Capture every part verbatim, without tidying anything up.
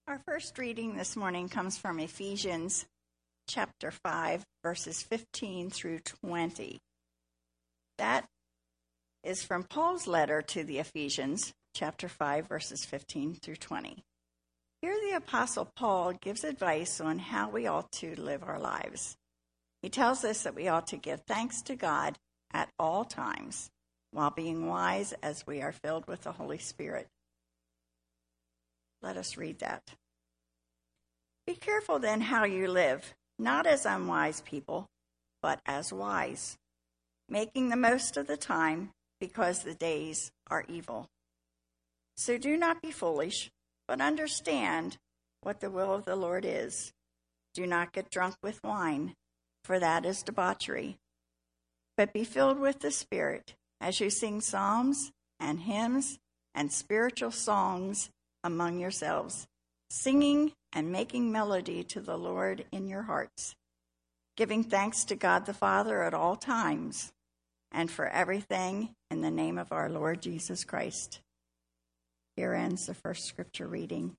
Our first reading this morning comes from Ephesians chapter five, verses fifteen through twenty. That is from Paul's letter to the Ephesians, chapter five, verses fifteen through twenty. Here the Apostle Paul gives advice on how we ought to live our lives. He tells us that we ought to give thanks to God at all times, while being wise as we are filled with the Holy Spirit. Let us read that. Be careful then how you live, not as unwise people, but as wise, making the most of the time, because the days are evil. So do not be foolish, but understand what the will of the Lord is. Do not get drunk with wine, for that is debauchery, but be filled with the Spirit as you sing psalms and hymns and spiritual songs among yourselves, singing and making melody to the Lord in your hearts, giving thanks to God the Father at all times, and for everything in the name of our Lord Jesus Christ. Here ends the first scripture reading.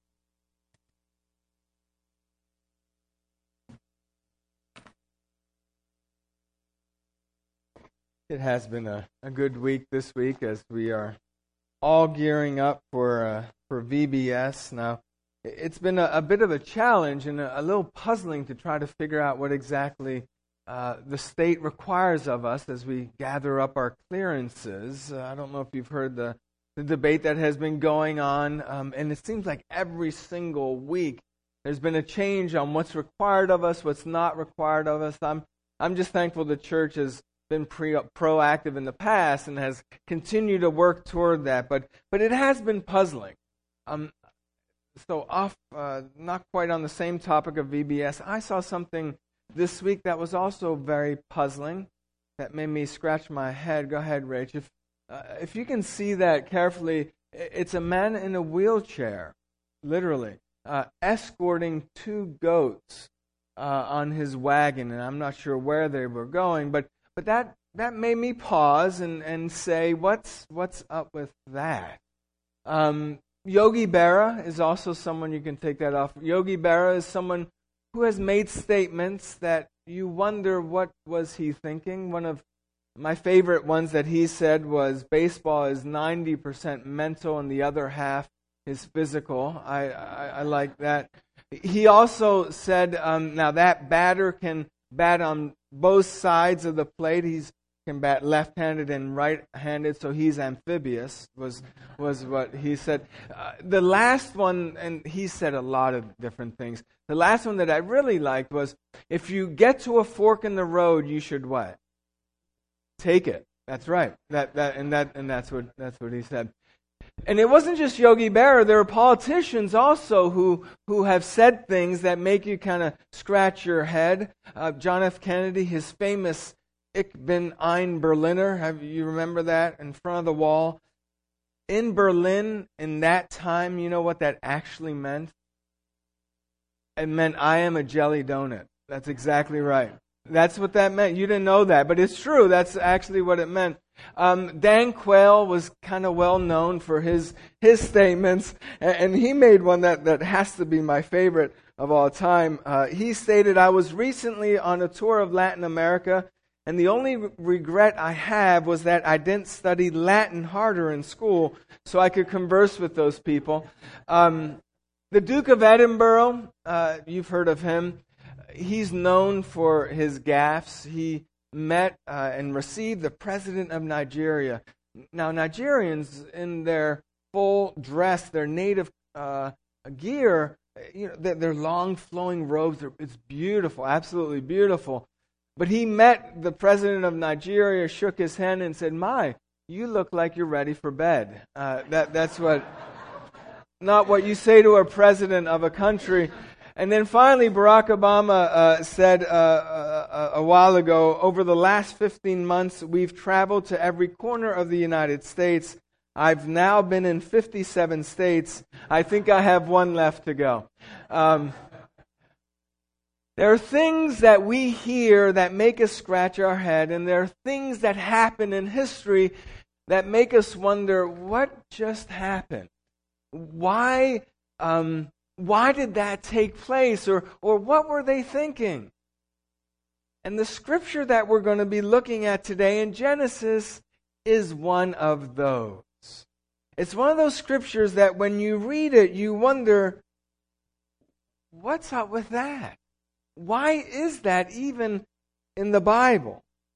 It has been a, a good week this week as we are all gearing up for uh, for V B S. Now, it's been a, a bit of a challenge and a, a little puzzling to try to figure out what exactly uh, the state requires of us as we gather up our clearances. Uh, I don't know if you've heard the, the debate that has been going on, um, and it seems like every single week there's been a change on what's required of us, what's not required of us. I'm I'm just thankful the church has been pre- proactive in the past and has continued to work toward that, but but it has been puzzling. Um, so off, uh, not quite on the same topic of V B S, I saw something this week that was also very puzzling, that made me scratch my head. Go ahead, Rach. If, uh, if you can see that carefully, it's a man in a wheelchair, literally, uh, escorting two goats uh, on his wagon, and I'm not sure where they were going, but But that, that made me pause and, and say, what's what's up with that? Um, Yogi Berra is also someone, you can take that off. Yogi Berra is someone who has made statements that you wonder, what was he thinking? One of my favorite ones that he said was, baseball is ninety percent mental and the other half is physical. I, I, I like that. He also said, um, now that batter can bat on both sides of the plate. He's can bat left-handed and right-handed, so he's amphibious, was was what he said. Uh, the last one, and he said a lot of different things. The last one that I really liked was, if you get to a fork in the road, you should what? Take it. That's right. That that and that and that's what that's what he said. And it wasn't just Yogi Berra. There are politicians also who, who have said things that make you kind of scratch your head. Uh, John F. Kennedy, his famous Ich bin ein Berliner, have you remember that, in front of the wall? In Berlin, in that time, you know what that actually meant? It meant, I am a jelly donut. That's exactly right. That's what that meant. You didn't know that, but it's true. That's actually what it meant. Um, Dan Quayle was kind of well known for his his statements, and, and he made one that, that has to be my favorite of all time. Uh, he stated, I was recently on a tour of Latin America, and the only re- regret I have was that I didn't study Latin harder in school so I could converse with those people. Um, the Duke of Edinburgh, uh, you've heard of him. He's known for his gaffes. He met uh, and received the president of Nigeria. Now, Nigerians, in their full dress, their native uh, gear, you know, their, their long flowing robes, it's beautiful, absolutely beautiful. But he met the president of Nigeria, shook his hand, and said, "My, you look like you're ready for bed." Uh, that that's what, not what you say to a president of a country. And then finally, Barack Obama uh, said uh, a, a while ago, over the last fifteen months, we've traveled to every corner of the United States. I've now been in fifty-seven states. I think I have one left to go. Um, there are things that we hear that make us scratch our head, and there are things that happen in history that make us wonder, what just happened? Why... Um, why did that take place? Or, or what were they thinking? And the scripture that we're going to be looking at today in Genesis is one of those. It's one of those scriptures that when you read it, you wonder, what's up with that? Why is that even in the Bible?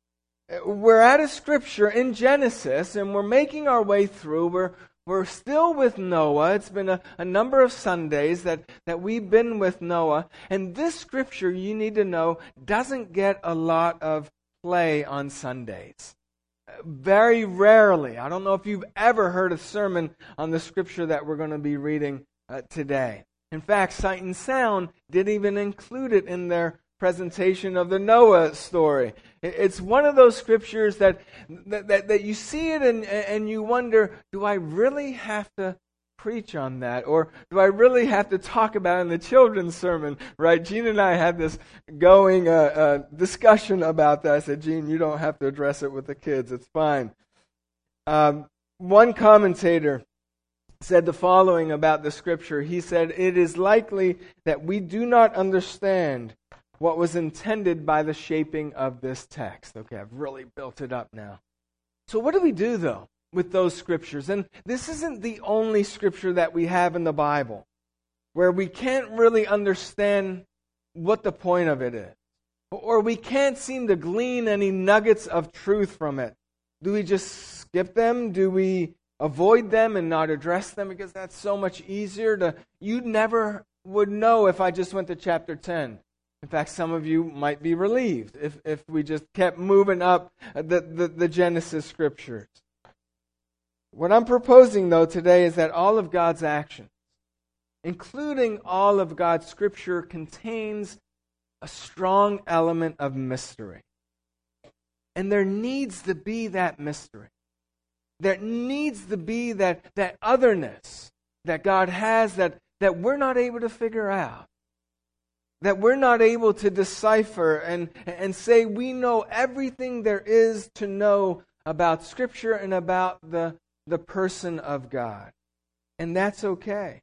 We're at a scripture in Genesis, and we're making our way through. We're We're still with Noah. It's been a, a number of Sundays that, that we've been with Noah. And this scripture, you need to know, doesn't get a lot of play on Sundays. Very rarely. I don't know if you've ever heard a sermon on the scripture that we're going to be reading uh, today. In fact, Sight and Sound didn't even include it in their presentation of the Noah story. It's one of those scriptures that that, that, that you see it and, and you wonder, do I really have to preach on that? Or do I really have to talk about it in the children's sermon? Right? Gene and I had this going uh, uh, discussion about that. I said, Gene, you don't have to address it with the kids. It's fine. Um, one commentator said the following about the scripture. He said, it is likely that we do not understand what was intended by the shaping of this text. Okay, I've really built it up now. So what do we do, though, with those scriptures? And this isn't the only scripture that we have in the Bible where we can't really understand what the point of it is, or we can't seem to glean any nuggets of truth from it. Do we just skip them? Do we avoid them and not address them because that's so much easier to... You never would know if I just went to chapter ten. In fact, some of you might be relieved if, if we just kept moving up the, the, the Genesis scriptures. What I'm proposing, though, today is that all of God's actions, including all of God's scripture, contains a strong element of mystery. And there needs to be that mystery. There needs to be that, that otherness that God has that, that we're not able to figure out. That we're not able to decipher and, and say we know everything there is to know about Scripture and about the, the person of God. And that's okay.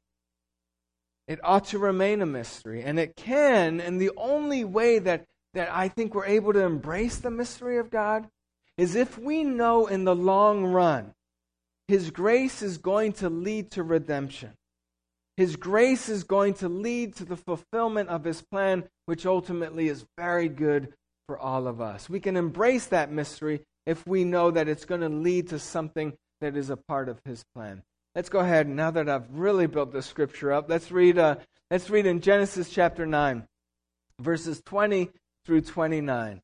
It ought to remain a mystery. And it can, and the only way that, that I think we're able to embrace the mystery of God is if we know in the long run His grace is going to lead to redemption. His grace is going to lead to the fulfillment of His plan, which ultimately is very good for all of us. We can embrace that mystery if we know that it's going to lead to something that is a part of His plan. Let's go ahead, now that I've really built the scripture up, let's read, uh, let's read in Genesis chapter nine, verses twenty through twenty-nine.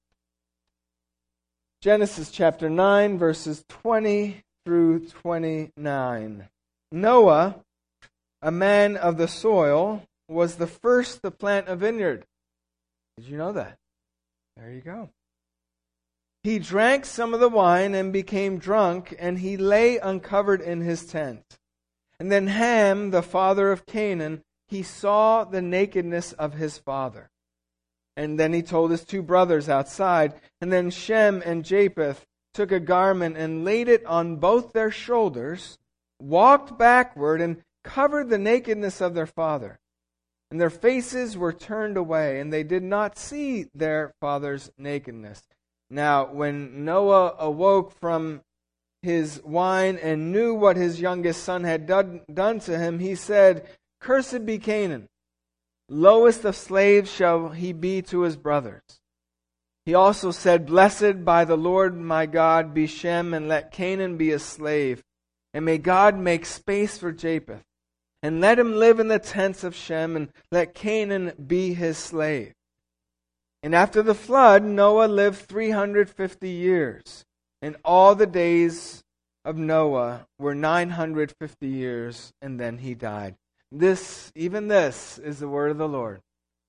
Genesis chapter nine, verses twenty through twenty-nine. Noah, a man of the soil, was the first to plant a vineyard. Did you know that? There you go. He drank some of the wine and became drunk, and he lay uncovered in his tent. And then Ham, the father of Canaan, he saw the nakedness of his father. And then he told his two brothers outside. And then Shem and Japheth took a garment and laid it on both their shoulders, walked backward, and covered the nakedness of their father. And their faces were turned away, and they did not see their father's nakedness. Now, when Noah awoke from his wine and knew what his youngest son had done, done to him, he said, "Cursed be Canaan. Lowest of slaves shall he be to his brothers." He also said, "Blessed by the Lord my God be Shem, and let Canaan be a slave. And may God make space for Japheth. And let him live in the tents of Shem, and let Canaan be his slave." And after the flood, Noah lived three hundred fifty years. And all the days of Noah were nine hundred fifty years, and then he died. This, even this, is the word of the Lord.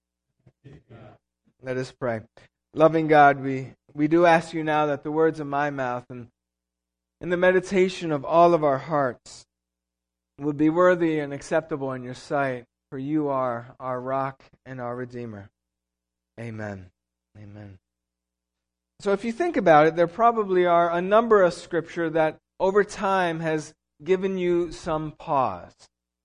Let us pray. Loving God, we, we do ask you now that the words of my mouth and, and the meditation of all of our hearts would be worthy and acceptable in your sight, for you are our rock and our Redeemer. Amen. Amen. So if you think about it, there probably are a number of scripture that over time has given you some pause.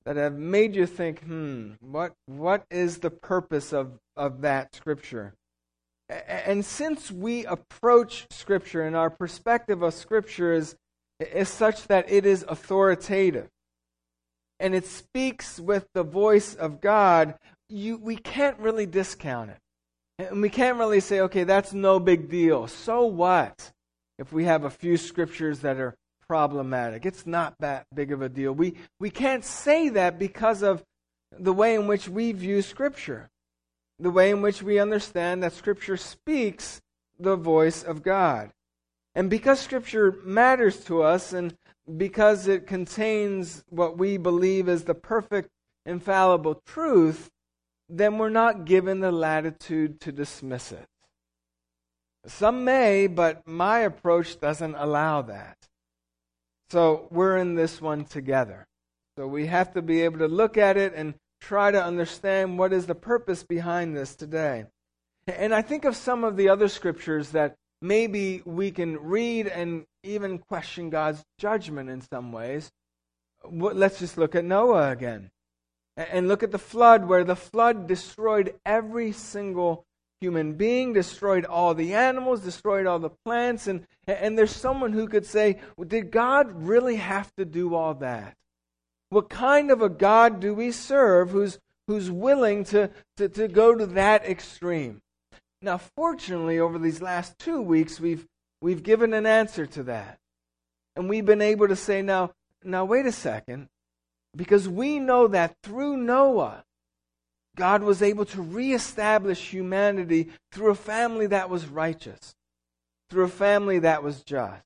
that have made you think, hmm, what what is the purpose of, of that Scripture? And since we approach Scripture and our perspective of Scripture is, is such that it is authoritative and it speaks with the voice of God, you we can't really discount it. And we can't really say, okay, that's no big deal. So what if we have a few Scriptures that are problematic? It's not that big of a deal. We we can't say that because of the way in which we view Scripture, the way in which we understand that Scripture speaks the voice of God. And because Scripture matters to us, and because it contains what we believe is the perfect, infallible truth, then we're not given the latitude to dismiss it. Some may, but my approach doesn't allow that. So we're in this one together. So we have to be able to look at it and try to understand what is the purpose behind this today. And I think of some of the other Scriptures that maybe we can read and even question God's judgment in some ways. Let's just look at Noah again. And look at the flood, where the flood destroyed every single human being, destroyed all the animals, destroyed all the plants. And, and there's someone who could say, well, did God really have to do all that? What kind of a God do we serve who's who's willing to, to, to go to that extreme? Now, fortunately, over these last two weeks, we've we've given an answer to that. And we've been able to say, now, now wait a second, because we know that through Noah, God was able to reestablish humanity through a family that was righteous, through a family that was just.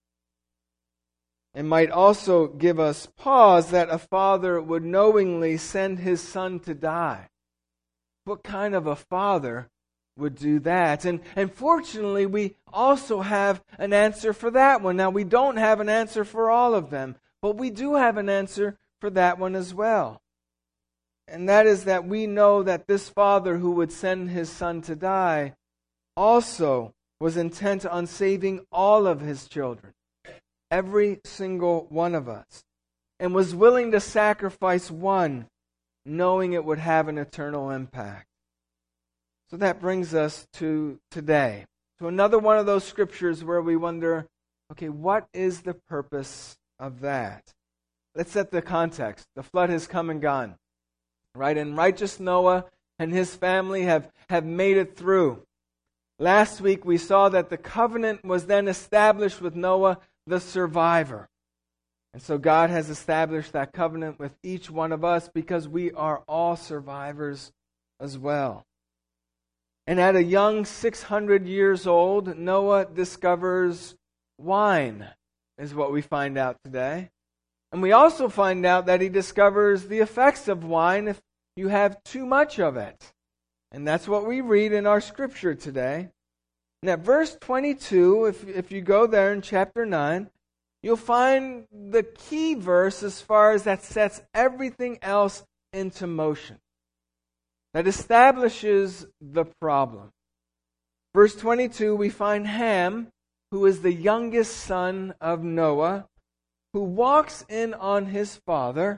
It might also give us pause that a father would knowingly send his son to die. What kind of a father would do that? And, and fortunately, we also have an answer for that one. Now, we don't have an answer for all of them, but we do have an answer for that one as well. And that is that we know that this father who would send his son to die also was intent on saving all of his children, every single one of us, and was willing to sacrifice one, knowing it would have an eternal impact. So that brings us to today, to another one of those Scriptures where we wonder, okay, what is the purpose of that? Let's set the context. The flood has come and gone, right? And righteous Noah and his family have, have made it through. Last week we saw that the covenant was then established with Noah, the survivor. And so God has established that covenant with each one of us because we are all survivors as well. And at a young six hundred years old, Noah discovers wine, is what we find out today. And we also find out that he discovers the effects of wine if you have too much of it. And that's what we read in our Scripture today. And at verse twenty-two, if, if you go there in chapter nine, you'll find the key verse as far as that sets everything else into motion, that establishes the problem. Verse twenty-two, we find Ham, who is the youngest son of Noah, who walks in on his father,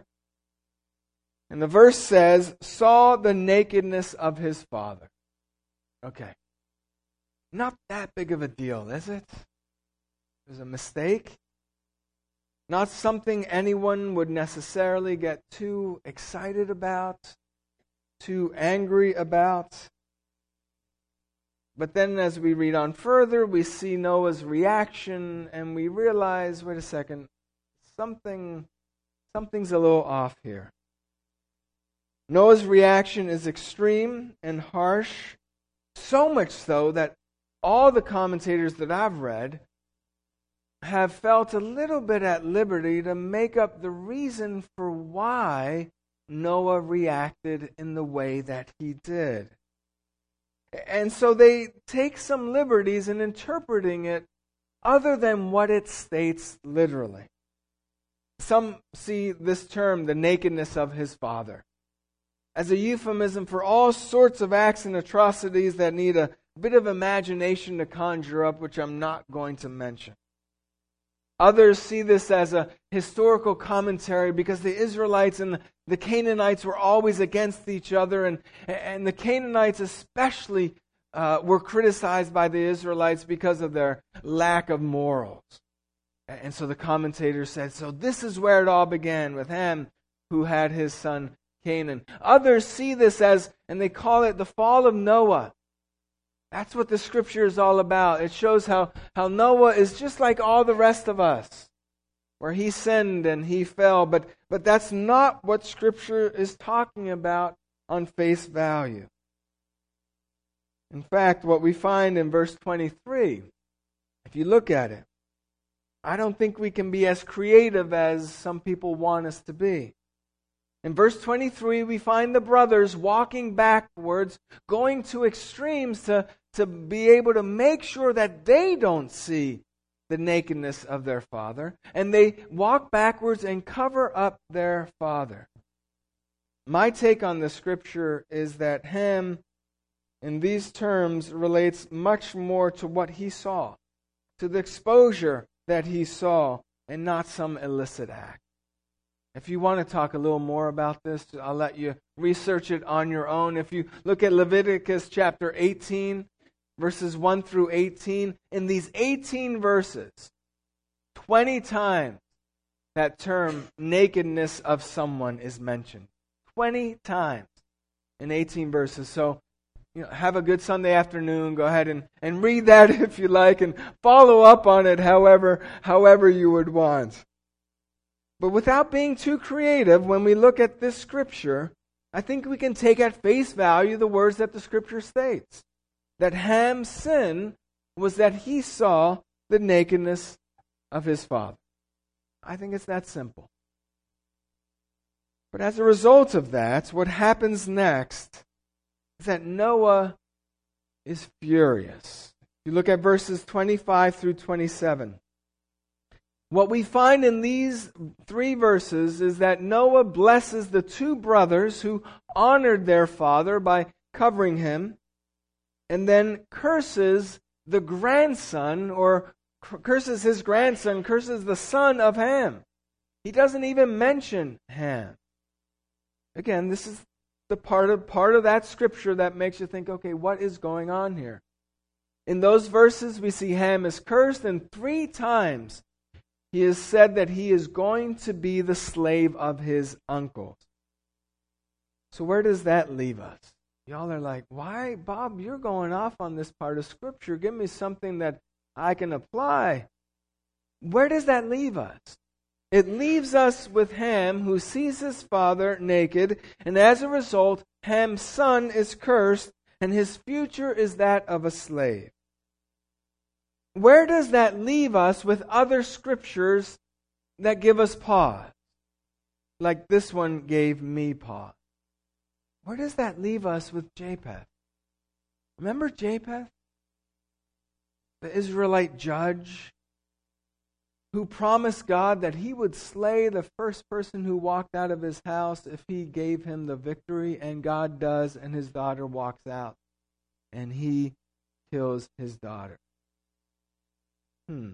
and the verse says, saw the nakedness of his father. Okay. Not that big of a deal, is it? It was a mistake. Not something anyone would necessarily get too excited about, too angry about. But then as we read on further, we see Noah's reaction and we realize, wait a second, something, something's a little off here. Noah's reaction is extreme and harsh, so much so that all the commentators that I've read have felt a little bit at liberty to make up the reason for why Noah reacted in the way that he did. And so they take some liberties in interpreting it other than what it states literally. Some see this term, the nakedness of his father, as a euphemism for all sorts of acts and atrocities that need a bit of imagination to conjure up, which I'm not going to mention. Others see this as a historical commentary because the Israelites and the Canaanites were always against each other, and, and the Canaanites especially uh, were criticized by the Israelites because of their lack of morals. And so the commentator said, so this is where it all began, with Ham, who had his son Canaan. Others see this as, and they call it the fall of Noah. That's what the Scripture is all about. It shows how, how Noah is just like all the rest of us, where he sinned and he fell. But, but that's not what Scripture is talking about on face value. In fact, what we find in verse twenty-three, if you look at it, I don't think we can be as creative as some people want us to be. In verse twenty-three, we find the brothers walking backwards, going to extremes to, to be able to make sure that they don't see the nakedness of their father. And they walk backwards and cover up their father. My take on the Scripture is that Ham, in these terms, relates much more to what he saw, to the exposure that he saw, and not some illicit act. If you want to talk a little more about this, I'll let you research it on your own. If you look at Leviticus chapter eighteen, verses one through eighteen, in these eighteen verses, twenty times that term nakedness of someone is mentioned. twenty times in eighteen verses. So, you know, have a good Sunday afternoon. Go ahead and, and read that if you like, and follow up on it however, however you would want. But without being too creative, when we look at this Scripture, I think we can take at face value the words that the Scripture states. That Ham's sin was that he saw the nakedness of his father. I think it's that simple. But as a result of that, what happens next is that Noah is furious. You look at verses twenty-five through twenty-seven. What we find in these three verses is that Noah blesses the two brothers who honored their father by covering him, and then curses the grandson, or curses his grandson, curses the son of Ham. He doesn't even mention Ham. Again, this is the part of part of that Scripture that makes you think, okay, what is going on here? In those verses, we see Ham is cursed, and three times he is said that he is going to be the slave of his uncles. So where does that leave us? Y'all are like, why, Bob, you're going off on this part of Scripture. Give me something that I can apply. Where does that leave us? It leaves us with Ham, who sees his father naked, and as a result, Ham's son is cursed, and his future is that of a slave. Where does that leave us with other Scriptures that give us pause? Like this one gave me pause. Where does that leave us with Japheth? Remember Japheth? The Israelite judge who promised God that he would slay the first person who walked out of his house if he gave him the victory, and God does, and his daughter walks out, and he kills his daughter. Hmm.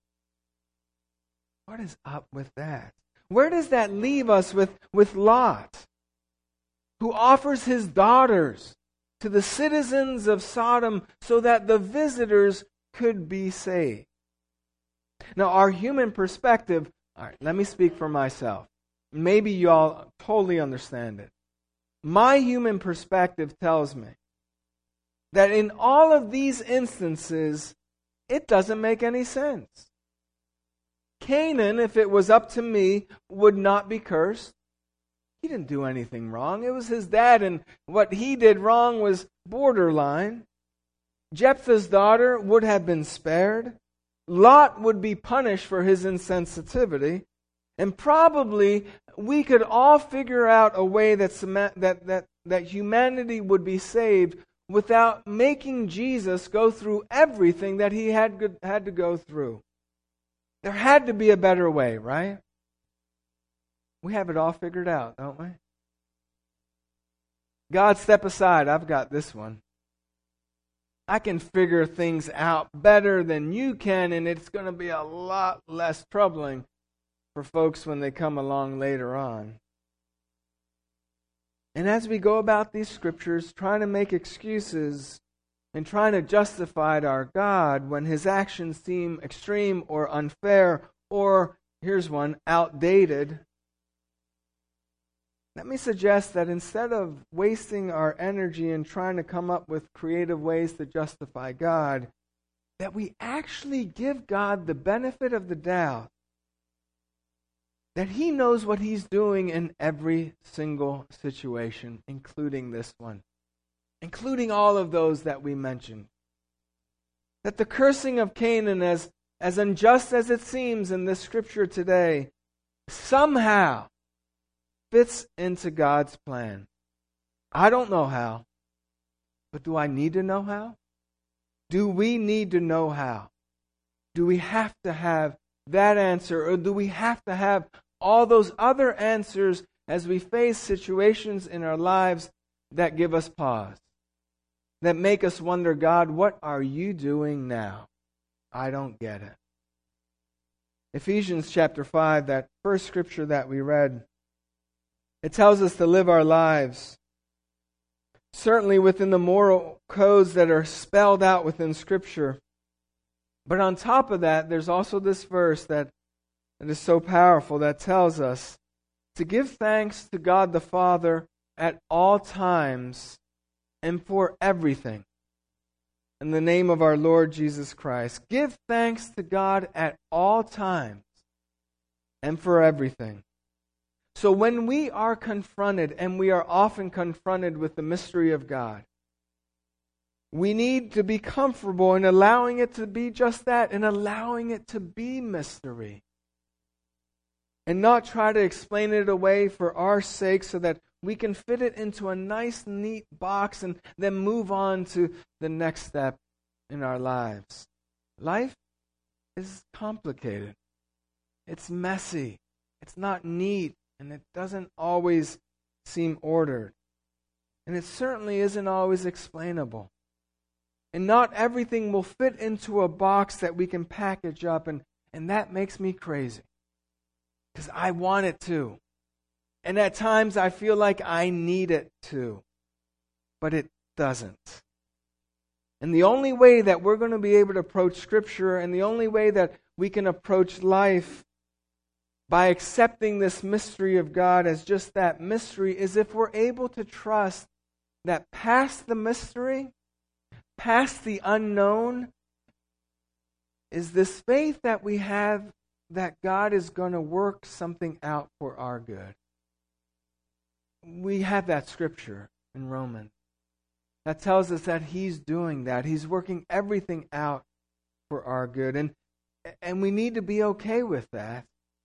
What is up with that? Where does that leave us with, with Lot, who offers his daughters to the citizens of Sodom so that the visitors could be saved? Now, our human perspective, all right, let me speak for myself. Maybe you all totally understand it. My human perspective tells me that in all of these instances, it doesn't make any sense. Canaan, if it was up to me, would not be cursed. He didn't do anything wrong. It was his dad, and what he did wrong was borderline. Jephthah's daughter would have been spared. Lot would be punished for his insensitivity. And probably we could all figure out a way that, that, that, that humanity would be saved without making Jesus go through everything that he had, had to go through. There had to be a better way, right? We have it all figured out, don't we? God, step aside. I've got this one. I can figure things out better than you can, and it's going to be a lot less troubling for folks when they come along later on. And as we go about these scriptures, trying to make excuses and trying to justify our God when His actions seem extreme or unfair, or, here's one, outdated, let me suggest that instead of wasting our energy in trying to come up with creative ways to justify God, that we actually give God the benefit of the doubt that He knows what He's doing in every single situation, including this one, including all of those that we mentioned. That the cursing of Canaan, as, as unjust as it seems in this scripture today, somehow fits into God's plan. I don't know how, but do I need to know how? Do we need to know how? Do we have to have that answer, or do we have to have all those other answers as we face situations in our lives that give us pause, that make us wonder, God, what are you doing now? I don't get it. Ephesians chapter five, that first scripture that we read, it tells us to live our lives certainly within the moral codes that are spelled out within Scripture. But on top of that, there's also this verse that, that is so powerful that tells us to give thanks to God the Father at all times and for everything in the name of our Lord Jesus Christ. Give thanks to God at all times and for everything. So when we are confronted, and we are often confronted with the mystery of God, we need to be comfortable in allowing it to be just that, and allowing it to be mystery. And not try to explain it away for our sake so that we can fit it into a nice, neat box and then move on to the next step in our lives. Life is complicated. It's messy. It's not neat. And it doesn't always seem ordered. And it certainly isn't always explainable. And not everything will fit into a box that we can package up. And, and that makes me crazy. Because I want it to. And at times I feel like I need it to. But it doesn't. And the only way that we're going to be able to approach Scripture, and the only way that we can approach life by accepting this mystery of God as just that mystery, is if we're able to trust that past the mystery, past the unknown, is this faith that we have that God is going to work something out for our good. We have that scripture in Romans that tells us that He's doing that. He's working everything out for our good. And, and we need to be okay with that.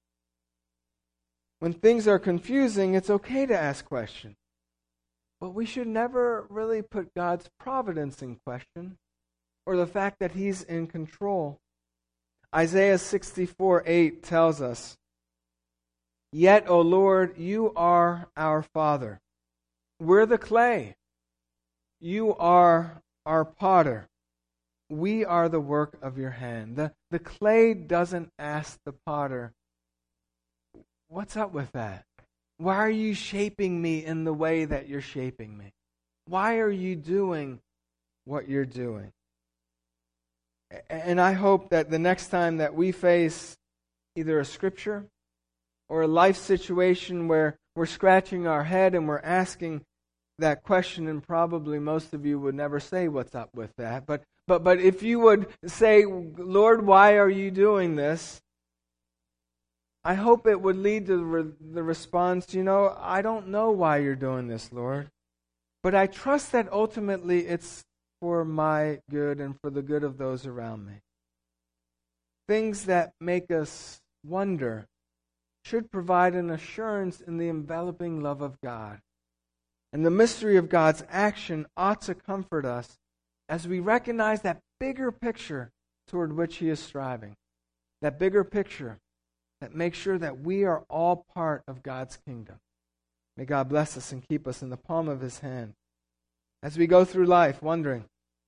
When things are confusing, it's okay to ask questions. But we should never really put God's providence in question, or the fact that He's in control. Isaiah sixty-four eight tells us, "Yet, O Lord, you are our Father. We're the clay. You are our potter. We are the work of your hand." The, the clay doesn't ask the potter, "What's up with that? Why are you shaping me in the way that you're shaping me? Why are you doing what you're doing?" And I hope that the next time that we face either a scripture or a life situation where we're scratching our head and we're asking that question, and probably most of you would never say what's up with that, but but but if you would say, "Lord, why are you doing this?" I hope it would lead to the, re- the response, "You know, I don't know why you're doing this, Lord, but I trust that ultimately it's for my good and for the good of those around me." Things that make us wonder should provide an assurance in the enveloping love of God. And the mystery of God's action ought to comfort us as we recognize that bigger picture toward which He is striving. That bigger picture that makes sure that we are all part of God's kingdom. May God bless us and keep us in the palm of His hand as we go through life wondering,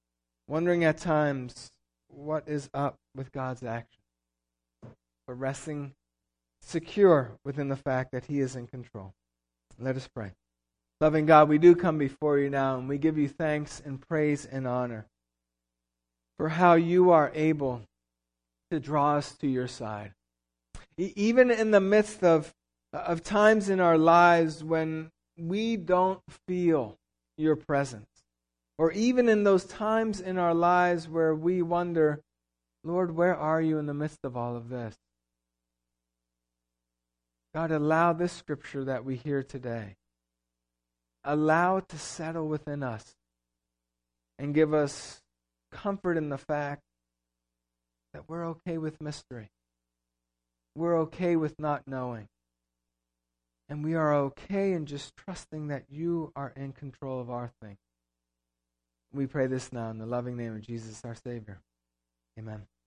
wondering at times what is up with God's action, but resting secure within the fact that He is in control. Let us pray. Loving God, we do come before you now, and we give you thanks and praise and honor for how you are able to draw us to your side. E- even in the midst of, of times in our lives when we don't feel your presence, or even in those times in our lives where we wonder, Lord, where are you in the midst of all of this? God, allow this scripture that we hear today, allow it to settle within us and give us comfort in the fact that we're okay with mystery. We're okay with not knowing. And we are okay in just trusting that you are in control of our thing. We pray this now in the loving name of Jesus, our Savior. Amen.